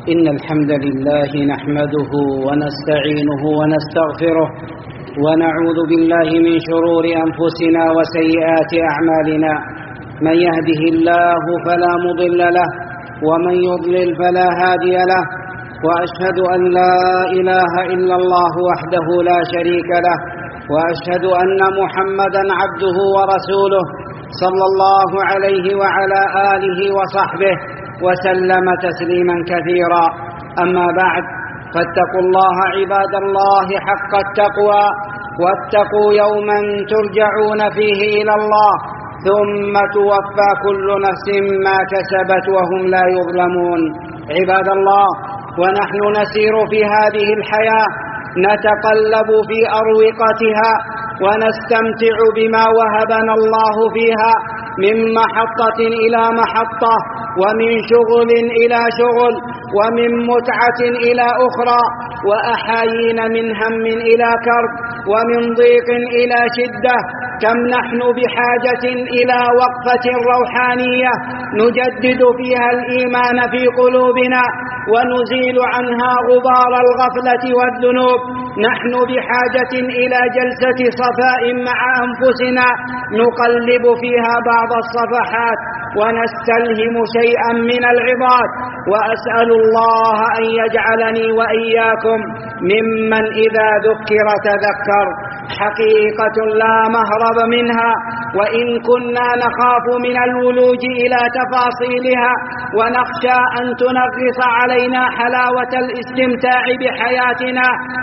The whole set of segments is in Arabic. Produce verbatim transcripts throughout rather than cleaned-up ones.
إن الحمد لله نحمده ونستعينه ونستغفره ونعوذ بالله من شرور أنفسنا وسيئات أعمالنا. من يهده الله فلا مضل له ومن يضلل فلا هادي له، وأشهد أن لا إله إلا الله وحده لا شريك له، وأشهد أن محمدا عبده ورسوله صلى الله عليه وعلى آله وصحبه وسلم تسليما كثيرا. أما بعد، فاتقوا الله عباد الله حق التقوى، واتقوا يوما ترجعون فيه إلى الله ثم توفى كل نفس ما كسبت وهم لا يظلمون. عباد الله، ونحن نسير في هذه الحياة نتقلب في أروقتها ونستمتع بما وهبنا الله فيها من محطة إلى محطة، ومن شغل إلى شغل، ومن متعة إلى أخرى، وأحايين من هم إلى كرب، ومن ضيق إلى شدة. كم نحن بحاجة إلى وقفة روحانية نجدد فيها الإيمان في قلوبنا ونزيل عنها غبار الغفلة والذنوب. نحن بحاجة إلى جلسة صفاء مع أنفسنا نقلب فيها بعض الصفحات ونستلهم شيئا من العظات. وأسأل الله أن يجعلني وإياكم ممن إذا ذكر تذكر. حقيقة لا مهرب منها، وإن كنا نخاف من الولوج إلى تفاصيلها ونخشى أن تنغص علينا حلاوة الاستمتاع بحياتنا،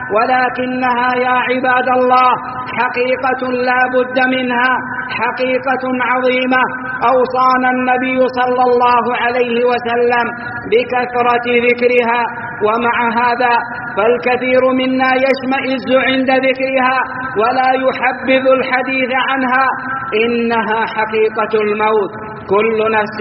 ولكنها يا عباد الله حقيقة لا بد منها، حقيقة عظيمة أوصانا النبي صلى الله عليه وسلم بكثرة ذكرها. ومع هذا فالكثير منا يشمئز عند ذكرها ولا يحبذ الحديث عنها. إنها حقيقة الموت، كل نفس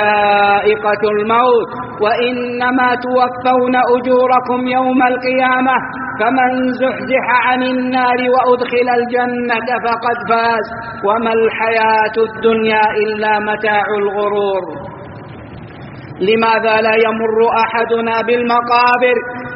ذائقة الموت، وإنما توفون أجوركم يوم القيامة، فمن زحزح عن النار وأدخل الجنة فقد فاز، وما الحياة الدنيا إلا متاع الغرور. لماذا لا يمر أحدنا بالمقابر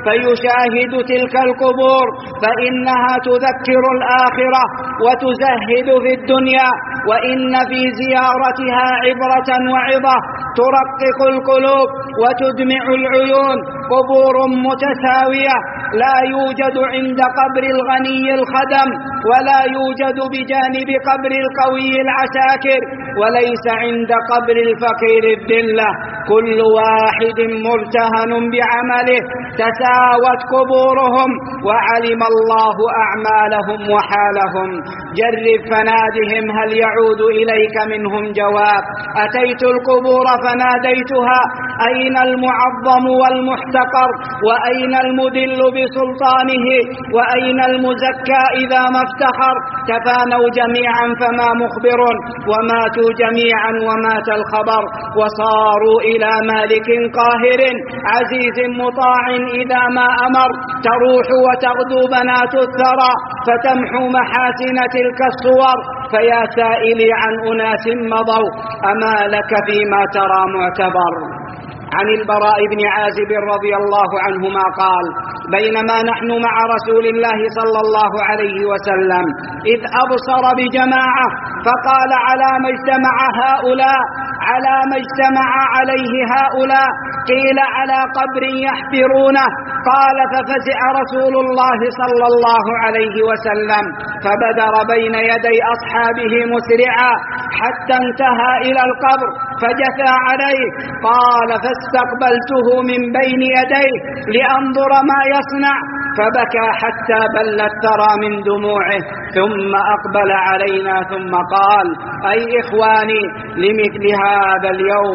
فيشاهد تلك القبور؟ فإنها تذكر الآخرة وتزهد في الدنيا، وإن في زيارتها عبرة وعظة ترقق القلوب وتدمع العيون. قبور متساوية، لا يوجد عند قبر الغني الخدم، ولا يوجد بجانب قبر القوي العساكر، وليس عند قبر الفقير الذلة. كل واحد مرتهن بعمله، تساوت قبورهم وعلم الله أعمالهم وحالهم. جرب فنادهم هل يعود إليك منهم جواب. أتيت القبور فناديتها أين المعظم والمحتقر، وأين المدل بسلطانه، وأين المزكى إذا ما افتخر. تفانوا جميعا فما مخبر، وماتوا جميعا ومات الخبر، وصاروا إلى مالك قاهر عزيز مطاع إذا ما أمر. تروح وتغدو بنات الثرى فتمحو محاسن تلك الصور. فيا سائلي عن أناس مضوا، أما لك فيما ترى معتبر. عن البراء بن عازب رضي الله عنهما قال: بينما نحن مع رسول الله صلى الله عليه وسلم إذ أبصر بجماعة فقال: على ما اجتمع هؤلاء، على ما اجتمع عليه هؤلاء؟ قيل: على قبر يحفرونه. قال: ففزع رسول الله صلى الله عليه وسلم فبدر بين يدي أصحابه مسرعا حتى انتهى إلى القبر فجثى عليه. قال: فاستقبلته من بين يديه لأنظر ما يصنع، فبكى حتى بل الثرى من دموعه، ثم أقبل علينا ثم قال: أي إخواني، لمثل هذا اليوم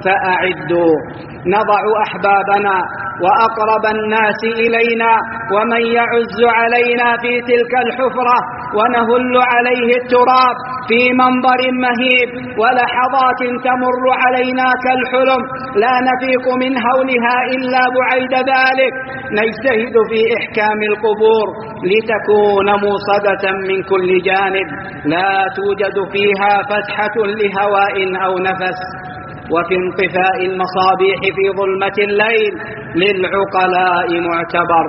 فأعدوا. نضع أحبابنا وأقرب الناس إلينا ومن يعز علينا في تلك الحفرة ونهل عليه التراب في منظر مهيب، ولحظات تمر علينا كالحلم لا نفيق من هولها إلا بعيد ذلك. نجتهد في إحكام القبور لتكون موصدة من كل جانب، لا توجد فيها فتحة لهواء أو نفس. وفي انطفاء المصابيح في ظلمة الليل للعقلاء معتبر.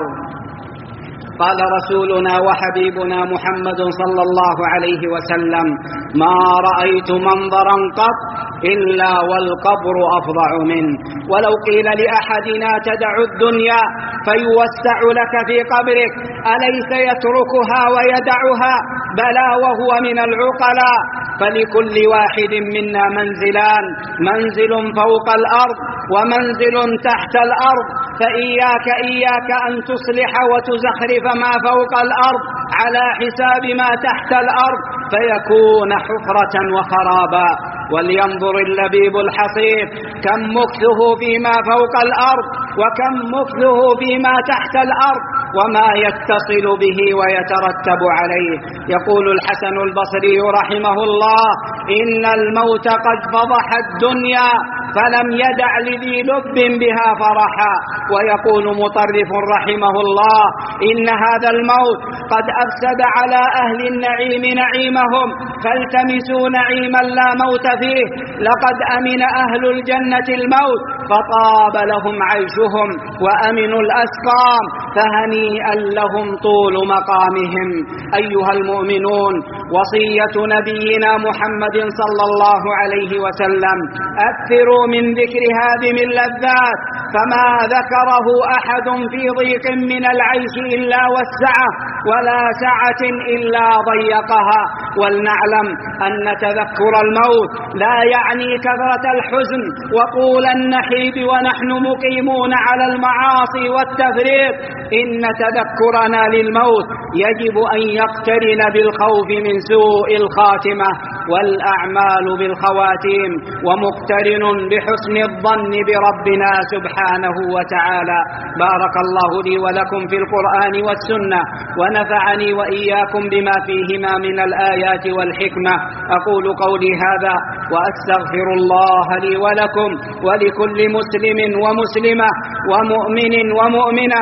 قال رسولنا وحبيبنا محمد صلى الله عليه وسلم: ما رأيت منظرا قط إلا والقبر أفظع منه. ولو قيل لأحدنا تدع الدنيا فيوسع لك في قبرك أليس يتركها ويدعها؟ بلى وهو من العقلاء. فلكل واحد منا منزلان: منزل فوق الأرض ومنزل تحت الأرض. فإياك إياك أن تصلح وتزخرف ما فوق الأرض على حساب ما تحت الأرض فيكون حفرة وخرابا. ولينظر اللبيب الحصير كم مكثه فيما فوق الأرض وكم مكثه فيما تحت الأرض وما يتصل به ويترتب عليه. يقول الحسن البصري رحمه الله: إن الموت قد فضح الدنيا فلم يدع لذي لب بها فرحا. ويقول مطرف رحمه الله: إن هذا الموت قد أفسد على أهل النعيم نعيمهم فالتمسوا نعيما لا موت فيه. لقد أمن أهل الجنة الموت فطاب لهم عيشهم وأمنوا الأسقام فهنيئا لهم طول مقامهم. أيها المؤمنون، وصية نبينا محمد صلى الله عليه وسلم: أكثروا من ذكر هادم اللذات فما ذكره أحد في ضيق من العيش إلا وسعه ولا سعة إلا ضيقها. ولنعلم أن تذكر الموت لا يعني كثرة الحزن وطول النحيب ونحن مقيمون على المعاصي والتفريط. إن تذكرنا للموت يجب أن يقترن بالخوف من سوء الخاتمة والأعمال بالخواتيم ومقترن بحسن الظن بربنا سبحانه وتعالى. بارك الله لي ولكم في القرآن والسنة ونفعني وإياكم بما فيهما من الآيات والحكمة. أقول قولي هذا وأستغفر الله لي ولكم ولكل مسلم ومسلمة ومؤمن ومؤمنة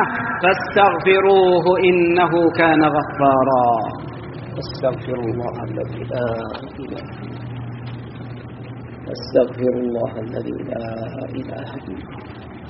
فاستغفروه إنه كان غفارا. استغفر الله الذي لا إله استغفر الله الذي لا إله إلا هو.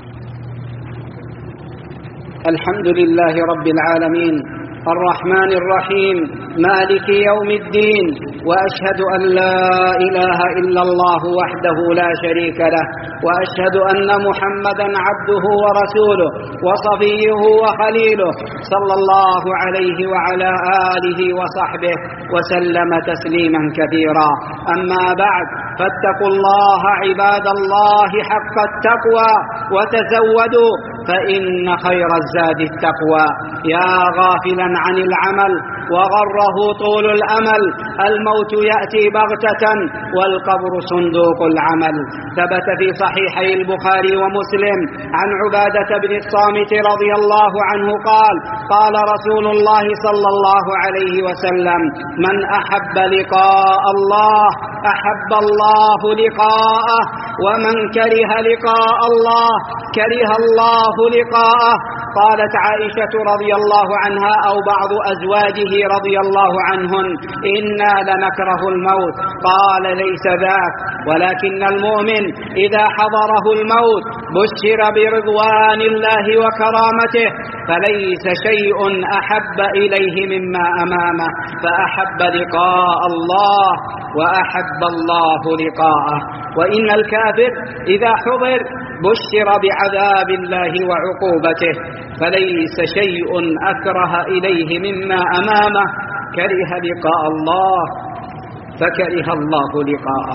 الحمد لله رب العالمين الرحمن الرحيم مالك يوم الدين، وأشهد أن لا إله إلا الله وحده لا شريك له، وأشهد أن محمدا عبده ورسوله وصفيه وخليله صلى الله عليه وعلى آله وصحبه وسلم تسليما كثيرا. أما بعد، فاتقوا الله عباد الله حق التقوى وتزودوا فإن خير الزاد التقوى. يا غافلا عن العمل وغره طول الأمل، الموت يأتي بغتة والقبر صندوق العمل. ثبت في صحيحي البخاري ومسلم عن عبادة بن الصامت رضي الله عنه قال: قال رسول الله صلى الله عليه وسلم: من أحب لقاء الله أحب الله لقاءه، ومن كره لقاء الله كره الله لقاءه. قالت عائشة رضي الله عنها أو بعض أزواجه رضي الله عنهن: إنا لنكره الموت. قال: ليس ذاك، ولكن المؤمن إذا حضره الموت بشر برضوان الله وكرامته، فليس شيء أحب إليه مما أمامه، فأحب لقاء الله وأحب الله لقاءه. وإن الكافر إذا حضر بشر بعذاب الله وعقوبته، فليس شيء أكره إليه مما أمامه، كره لقاء الله فكره الله لقاءه.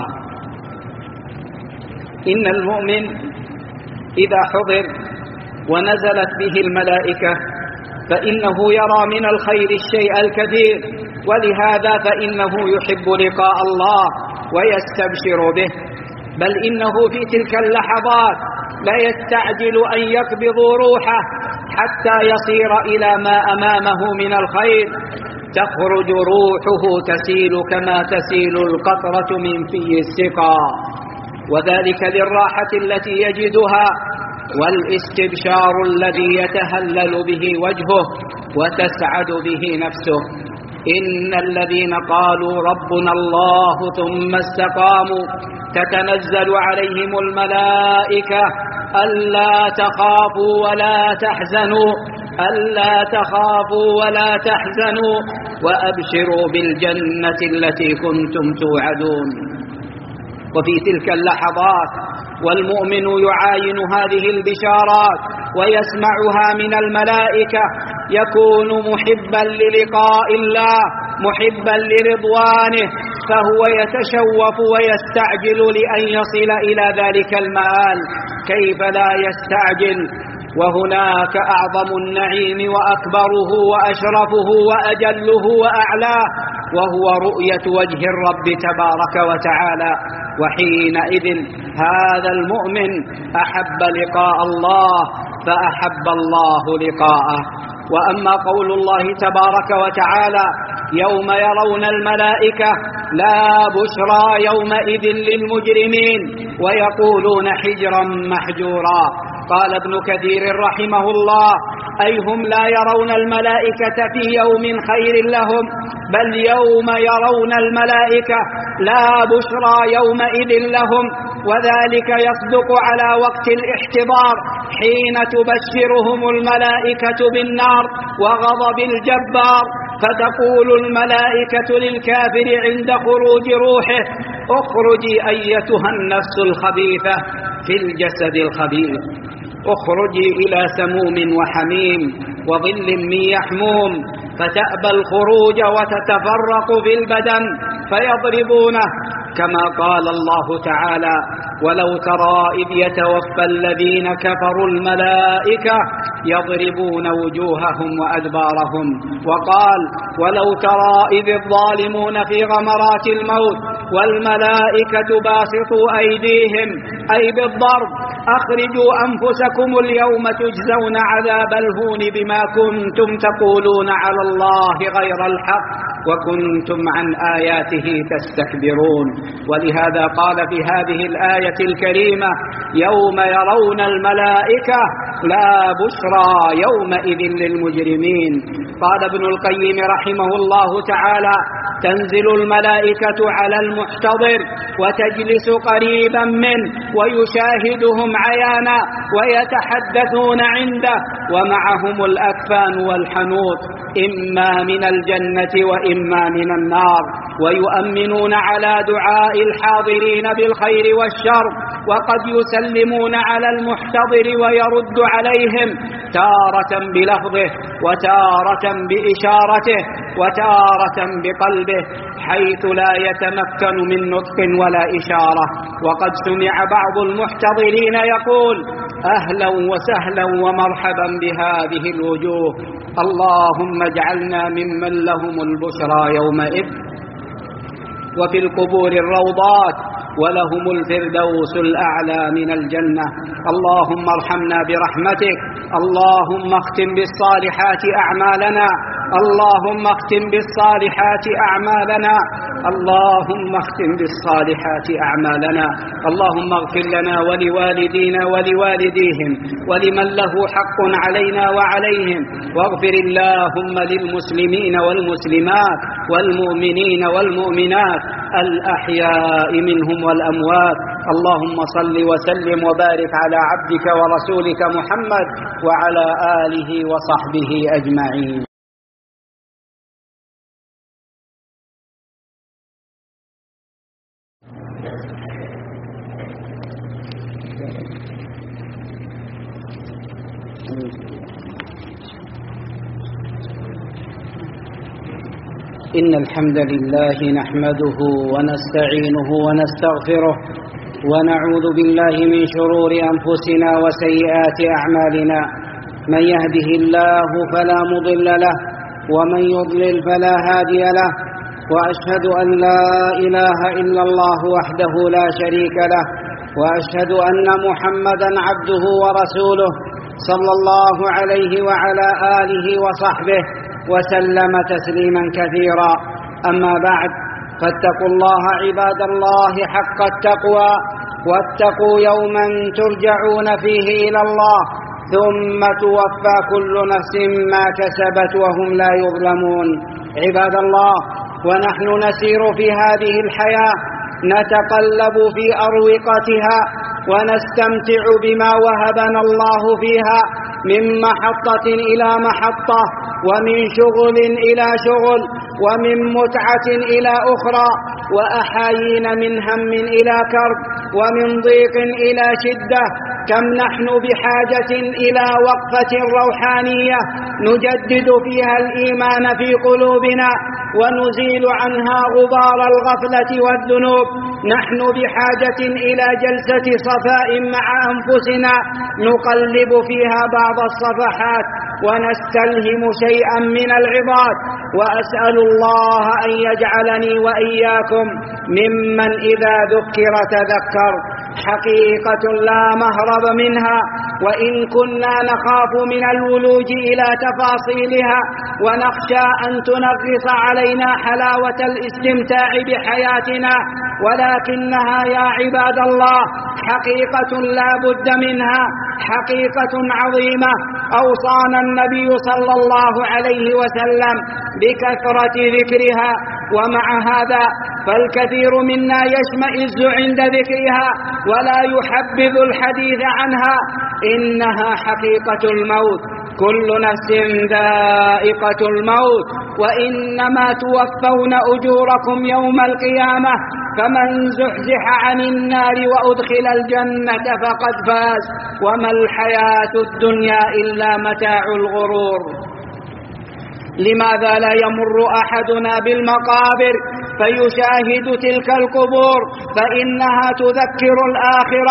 إن المؤمن إذا حضر ونزلت به الملائكة فإنه يرى من الخير الشيء الكثير، ولهذا فإنه يحب لقاء الله ويستبشر به، بل إنه في تلك اللحظات لا يستعجل أن يقبضوا روحه حتى يصير إلى ما أمامه من الخير. تخرج روحه تسيل كما تسيل القطرة من في السقا، وذلك للراحة التي يجدها والاستبشار الذي يتهلل به وجهه وتسعد به نفسه. إن الذين قالوا ربنا الله ثم استقاموا تتنزل عليهم الملائكة ألا تخافوا ولا تحزنوا ألا تخافوا ولا تحزنوا وأبشروا بالجنة التي كنتم توعدون. وفي تلك اللحظات والمؤمن يعاين هذه البشارات ويسمعها من الملائكة يكون محبا للقاء الله محبا لرضوانه، فهو يتشوف ويستعجل لأن يصل إلى ذلك المآل. كيف لا يستعجل وهناك أعظم النعيم وأكبره وأشرفه وأجله وأعلاه، وهو رؤية وجه الرب تبارك وتعالى. وحينئذ هذا المؤمن أحب لقاء الله فأحب الله لقاءه. وأما قول الله تبارك وتعالى يوم يرون الملائكة لا بشرى يومئذ للمجرمين ويقولون حجرا محجورا. قال ابن كثير رحمه الله أي هم لا يرون الملائكة في يوم خير لهم، بل يوم يرون الملائكة لا بشرى يومئذ لهم، وذلك يصدق على وقت الاحتضار حين تبشرهم الملائكة بالنار وغضب الجبار، فتقول الملائكة للكافر عند خروج روحه اخرجي أيتها النفس الخبيثة في الجسد الخبيث، اخرجي إلى سموم وحميم وظل من يحموم، فتأبى الخروج وتتفرق في البدن فيضربونه، كما قال الله تعالى ولو ترى إذ يتوفى الذين كفروا الملائكة يضربون وجوههم وأدبارهم. وقال ولو ترى إذ الظالمون في غمرات الموت والملائكة باسطوا أيديهم أي بالضرب أخرجوا أنفسكم اليوم تجزون عذاب الهون بما كنتم تقولون على الله غير الحق وكنتم عن آياته تستكبرون. ولهذا قال في هذه الآية الكريمة يوم يرون الملائكة لا بشرى يومئذ للمجرمين. قال ابن القيم رحمه الله تعالى تنزل الملائكة على المحتضر وتجلس قريبا منه ويشاهدهم عيانا ويتحدثون عنده ومعهم الأكفان والحنوط إما من الجنة وإما من النار، ويؤمنون على دعاء الحاضرين بالخير والشر، وقد يسلمون على المحتضر ويرد عليهم تارة بلفظه وتارة بإشارته وتارة بقلبه حيث لا يتمكن من نطق ولا إشارة. وقد سمع بعض المحتضرين يقول أهلا وسهلا ومرحبا بهذه الوجوه، اللهم اجعلنا ممن لهم البشرى يومئذ. وفي القبور الروضات ولهم الفردوس الأعلى من الجنة. اللهم ارحمنا برحمتك، اللهم اختم بالصالحات أعمالنا، اللهم اختم بالصالحات أعمالنا، اللهم اختم بالصالحات أعمالنا. اللهم اغفر لنا ولوالدينا ولوالديهم ولمن له حق علينا وعليهم، واغفر اللهم للمسلمين والمسلمات والمؤمنين والمؤمنات الأحياء منهم والأموات. اللهم صل وسلم وبارك على عبدك ورسولك محمد وعلى آله وصحبه أجمعين. إن الحمد لله نحمده ونستعينه ونستغفره ونعوذ بالله من شرور أنفسنا وسيئات أعمالنا، من يهده الله فلا مضل له ومن يضلل فلا هادي له، وأشهد أن لا إله إلا الله وحده لا شريك له، وأشهد أن محمدا عبده ورسوله صلى الله عليه وعلى آله وصحبه وسلم تسليما كثيرا. أما بعد، فاتقوا الله عباد الله حق التقوى، واتقوا يوما ترجعون فيه إلى الله ثم توفى كل نفس ما كسبت وهم لا يظلمون. عباد الله، ونحن نسير في هذه الحياة نتقلب في أروقتها ونستمتع بما وهبنا الله فيها من محطة إلى محطة، ومن شغل إلى شغل، ومن متعة إلى أخرى، وأحايين من هم إلى كرب، ومن ضيق إلى شدة. كم نحن بحاجة إلى وقفة روحانية نجدد فيها الإيمان في قلوبنا ونزيل عنها غبار الغفلة والذنوب. نحن بحاجة إلى جلسة صفاء مع أنفسنا نقلب فيها بعض الصفحات ونستلهم شيئا من العظات. وأسأل الله أن يجعلني وإياكم ممن إذا ذكر تذكر. حقيقة لا مهرب منها، وإن كنا نخاف من الولوج إلى تفاصيلها ونخشى أن تنغص علينا حلاوة الاستمتاع بحياتنا، ولكنها يا عباد الله حقيقة لا بد منها، حقيقة عظيمة أوصانا النبي صلى الله عليه وسلم بكثرة ذكرها. ومع هذا فالكثير منا يشمئز عند ذكرها ولا يحبذ الحديث عنها. إنها حقيقة الموت، كل نفس ذائقة الموت، وإنما توفون أجوركم يوم القيامة، فمن زحزح عن النار وأدخل الجنة فقد فاز، وما الحياة الدنيا إلا متاع الغرور. لماذا لا يمر أحدنا بالمقابر فيشاهد تلك القبور؟ فإنها تذكر الآخرة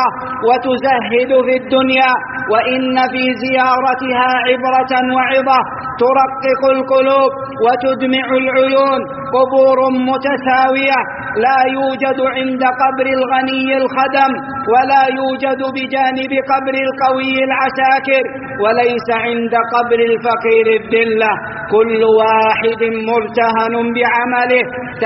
وتزهد في الدنيا، وإن في زيارتها عبرة وعظة ترقق القلوب وتدمع العيون. قبور متساوية، لا يوجد عند قبر الغني الخدم، ولا يوجد بجانب قبر القوي العساكر، وليس عند قبر الفقير الذلة. كل واحد مرتهن بعمله،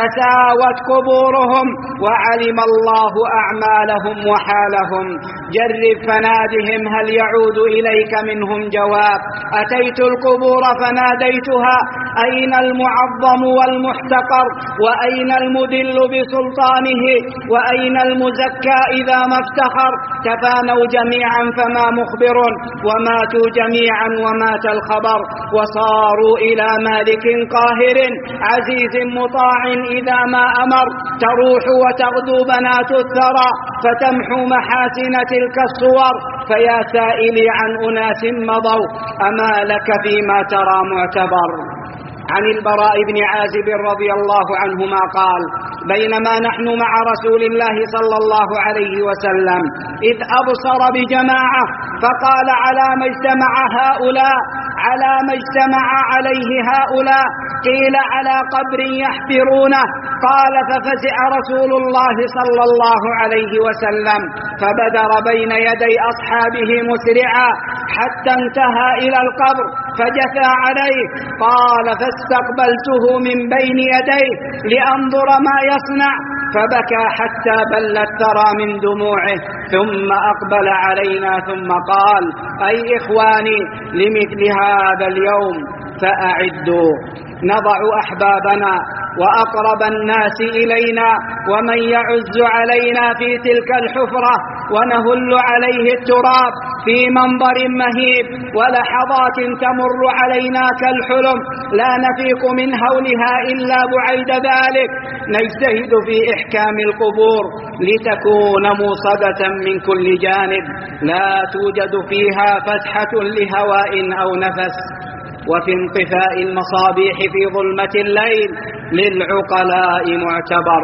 تساوت قبورهم وعلم الله أعمالهم وحالهم. جرب فنادهم هل يعود إليك منهم جواب. أتيت القبور فناديتها أين المعظم والمحتقر، وأين المدل بسلطانه، وأين المزكى إذا ما افتخر. تفانوا جميعا فما مخبر، وماتوا جميعا ومات الخبر، وصاروا إلى مالك قاهر عزيز مطاع إذا ما أمر. تروح وتغدو بنات الثرى فتمحو محاسن تلك الصور. فيا سائلي عن أناس مضوا أما لك فيما ترى معتبر. عن البراء بن عازب رضي الله عنهما قال: بينما نحن مع رسول الله صلى الله عليه وسلم إذ أبصر بجماعة فقال: على ما اجتمع هؤلاء، على ما اجتمع عليه هؤلاء؟ قيل: على قبر يحفرونه. قال: ففزع رسول الله صلى الله عليه وسلم فبدر بين يدي أصحابه مسرعا حتى انتهى إلى القبر فجثى عليه. قال: فاستقبلته من بين يديه لأنظر ما يصنع، فبكى حتى بل الثرى من دموعه، ثم أقبل علينا ثم قال: أي إخواني، لمثل هذا اليوم فأعدوا. نضع أحبابنا وأقرب الناس إلينا ومن يعز علينا في تلك الحفرة ونهل عليه التراب في منظر مهيب، ولحظات تمر علينا كالحلم لا نفيق من هولها إلا بعيد ذلك. نجتهد في إحكام القبور لتكون موصدة من كل جانب، لا توجد فيها فتحة لهواء أو نفس. وفي انطفاء المصابيح في ظلمة الليل للعقلاء معتبر.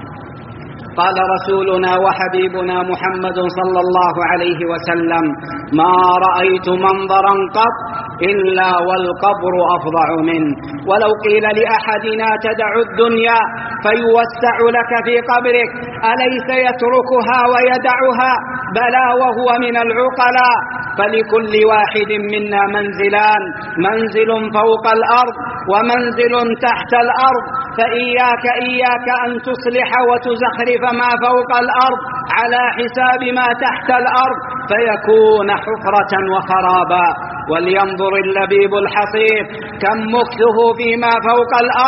قال رسولنا وحبيبنا محمد صلى الله عليه وسلم: ما رأيت منظرا قط إلا والقبر أفظع منه. ولو قيل لأحدنا تدع الدنيا فيوسع لك في قبرك أليس يتركها ويدعها؟ بلى وهو من العقلاء. فلكل واحد منا منزلان: منزل فوق الأرض ومنزل تحت الأرض. فإياك إياك أن تصلح وتزخرف ما فوق الأرض على حساب ما تحت الأرض فيكون حفرة وخرابا. ولينظر اللبيب الحصيف كم مكثه فيما فوق الأرض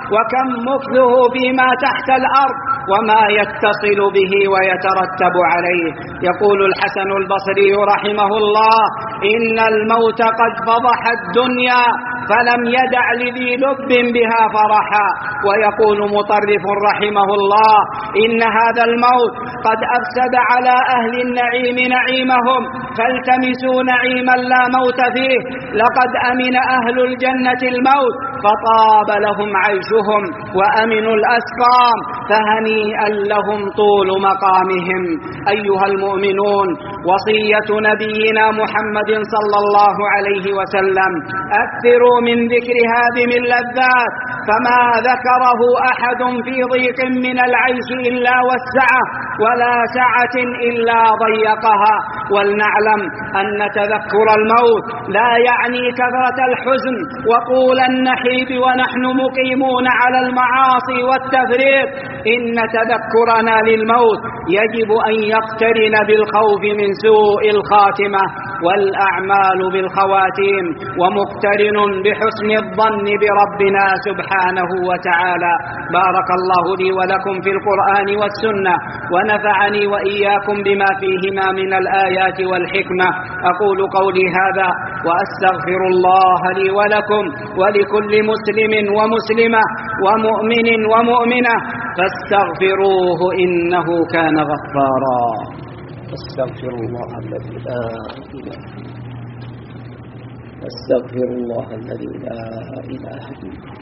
وكم مكثه فيما تحت الأرض وما يتصل به ويترتب عليه. يقول الحسن البصري رحمه الله: إن الموت قد فضح الدنيا فلم يدع لذي لب بها فرحا. ويقول مطرف رحمه الله: إن هذا الموت قد أفسد على أهل النعيم نعيمهم فالتمسوا نعيما لا موت فيه. لقد أمن أهل الجنة الموت فطاب لهم عيشهم وأمنوا الأسقام فهنيئا لهم طول مقامهم. أيها المؤمنون، وصية نبينا محمد صلى الله عليه وسلم: أكثروا من ذكر هادم اللذات، فما ذكره أحد في ضيق من العيش إلا وسعه، ولا سعة إلا ضيقها. ولنعلم أن تذكر الموت لا يعني كثرة الحزن وطول النحيب ونحن مقيمون على المعاصي والتفريط. إن تذكرنا للموت يجب أن يقترن بالخوف من سوء الخاتمة، والأعمال بالخواتيم، ومقترن بحسن الظن بربنا سبحانه وتعالى. بارك الله لي ولكم في القرآن والسنة، ونفعني وإياكم بما فيهما من الآيات والحكمة. أقول قولي هذا وأستغفر الله لي ولكم ولكل مسلم ومسلمة ومؤمن ومؤمنة فاستغفروه إنه كان غفارا. استغفر الله الذي لا إله استغفر الله الذي لا إله إلا هو.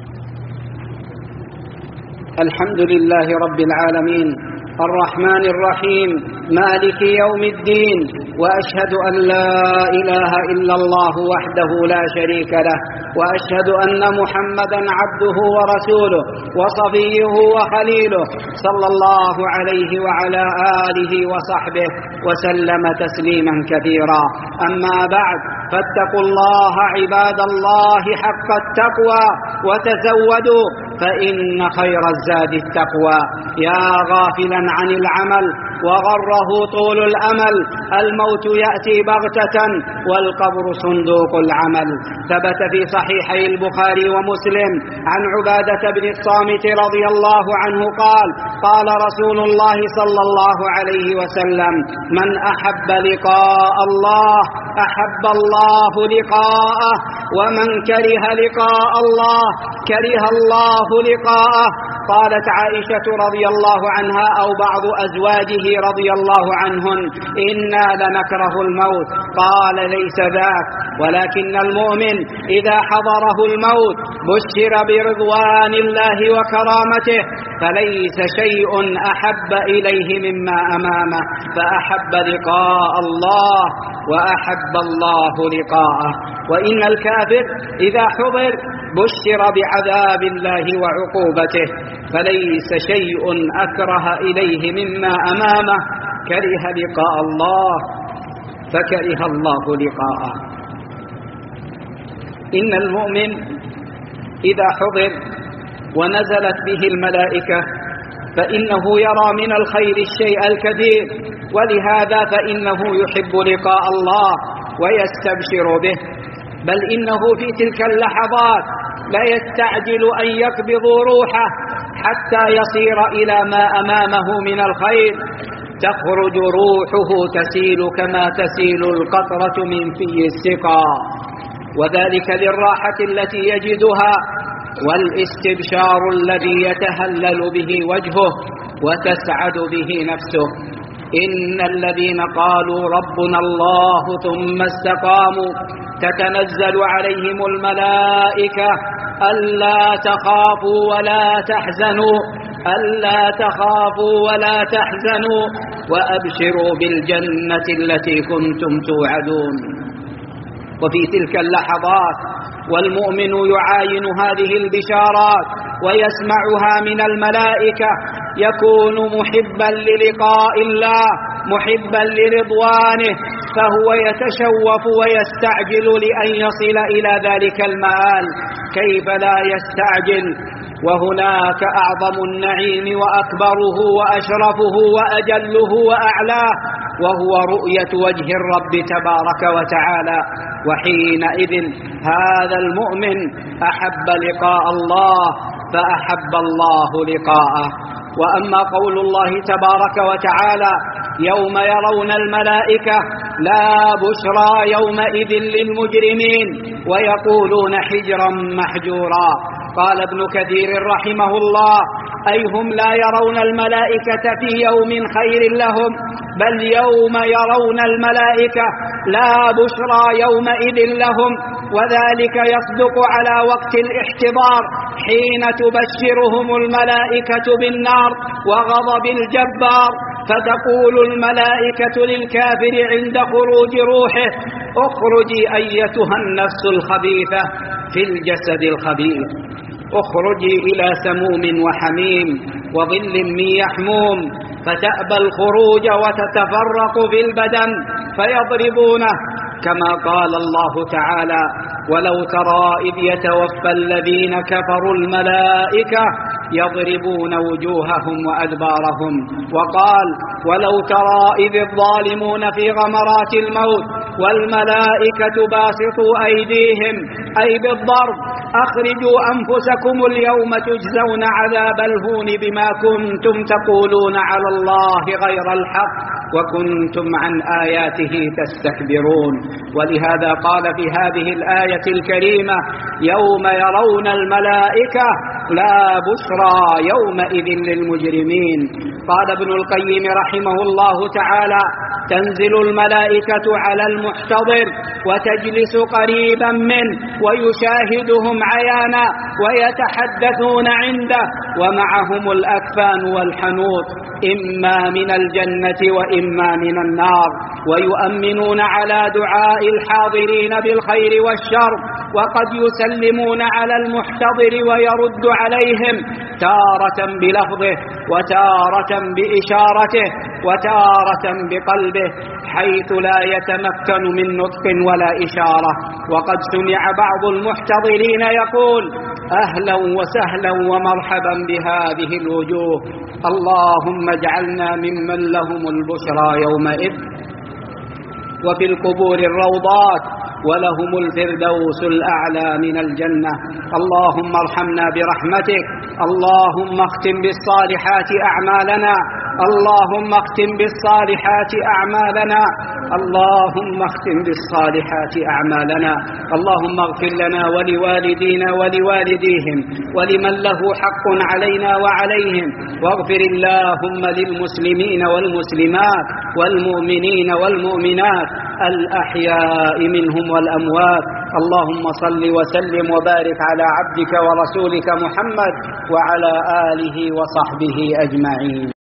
الحمد لله رب العالمين الرحمن الرحيم مالك يوم الدين، وأشهد أن لا إله إلا الله وحده لا شريك له، وأشهد أن محمدا عبده ورسوله وصفيه وخليله صلى الله عليه وعلى آله وصحبه وسلم تسليما كثيرا. أما بعد، فاتقوا الله عباد الله حق التقوى وتزودوا فإن خير الزاد التقوى. يا غافلا عن العمل وغره طول الأمل، الموت يأتي بغتة والقبر صندوق العمل. ثبت في صحيحي البخاري ومسلم عن عبادة بن الصامت رضي الله عنه قال: قال رسول الله صلى الله عليه وسلم: من أحب لقاء الله أحب الله لقاءه، ومن كره لقاء الله كره الله لقاءه. قالت عائشة رضي الله عنها أو بعض أزواجه رضي الله عنهن: إنا لنكره الموت. قال: ليس ذاك، ولكن المؤمن إذا حضره الموت بشر برضوان الله وكرامته، فليس شيء أحب إليه مما أمامه، فأحب لقاء الله وأحب الله لقاءه. وإن الكافر إذا حضر بشر بعذاب الله وعقوبته، فليس شيء أكره إليه مما أمامه، كره لقاء الله فكره الله لقاءه. إن المؤمن إذا حضر ونزلت به الملائكة فإنه يرى من الخير الشيء الكثير، ولهذا فإنه يحب لقاء الله ويستبشر به، بل إنه في تلك اللحظات لا يستعجل أن يقبضوا روحه حتى يصير إلى ما أمامه من الخير. تخرج روحه تسيل كما تسيل القطرة من في السقا، وذلك للراحة التي يجدها والاستبشار الذي يتهلل به وجهه وتسعد به نفسه. إن الذين قالوا ربنا الله ثم استقاموا تتنزل عليهم الملائكة ألا تخافوا ولا تحزنوا ألا تخافوا ولا تحزنوا وأبشروا بالجنة التي كنتم توعدون. وفي تلك اللحظات والمؤمن يعاين هذه البشارات ويسمعها من الملائكة يكون محبا للقاء الله محبا لرضوانه، فهو يتشوف ويستعجل لأن يصل إلى ذلك المآل. كيف لا يستعجل وهناك أعظم النعيم وأكبره وأشرفه وأجله وأعلاه، وهو رؤية وجه الرب تبارك وتعالى. وحينئذ هذا المؤمن أحب لقاء الله فأحب الله لقاءه. وأما قول الله تبارك وتعالى يوم يرون الملائكة لا بشرى يومئذ للمجرمين ويقولون حجرا محجورا، قال ابن كثير رحمه الله: أي هم لا يرون الملائكة في يوم خير لهم، بل يوم يرون الملائكة لا بشرى يومئذ لهم، وذلك يصدق على وقت الاحتضار حين تبشرهم الملائكة بالنار وغضب الجبار، فتقول الملائكة للكافر عند خروج روحه: اخرجي أيتها النفس الخبيثة في الجسد الخبيث، اخرجي إلى سموم وحميم وظل من يحموم، فتأبى الخروج وتتفرق في البدن فيضربونه، كما قال الله تعالى: ولو ترى إذ يتوفى الذين كفروا الملائكة يضربون وجوههم وأدبارهم، وقال: ولو ترى إذ الظالمون في غمرات الموت والملائكة باسطوا أيديهم، أي بالضرب: أخرجوا أنفسكم اليوم تجزون عذاب الهون بما كنتم تقولون على الله غير الحق وكنتم عن آياته تستكبرون. ولهذا قال في هذه الآية الكريمة: يوم يرون الملائكة لا بشرى يومئذ للمجرمين. قال ابن القيم رحمه الله تعالى: تنزل الملائكة على المحتضر وتجلس قريبا منه ويشاهدهم عيانا ويتحدثون عنده، ومعهم الأكفان والحنوط إما من الجنة وإما من النار، ويؤمنون على دعاء الحاضرين بالخير والشر، وقد يسلمون على المحتضر ويرد عليهم تارة بلفظه وتارة بإشارته وتارة بقلبه، حيث لا يتمكن من نطق ولا إشارة. وقد سمع بعض المحتضرين يقول: أهلا وسهلا ومرحبا بهذه الوجوه، اللهم اجعلنا ممن لهم البشرى يومئذ، وفي القبور الروضات ولهم الفردوس الأعلى من الجنة. اللهم ارحمنا برحمتك، اللهم اختم بالصالحات أعمالنا، اللهم اختم بالصالحات أعمالنا، اللهم اختم بالصالحات أعمالنا. اللهم اغفر لنا ولوالدينا ولوالديهم ولمن له حق علينا وعليهم، واغفر اللهم للمسلمين والمسلمات والمؤمنين والمؤمنات الأحياء منهم والأموات. اللهم صل وسلم وبارك على عبدك ورسولك محمد وعلى آله وصحبه أجمعين.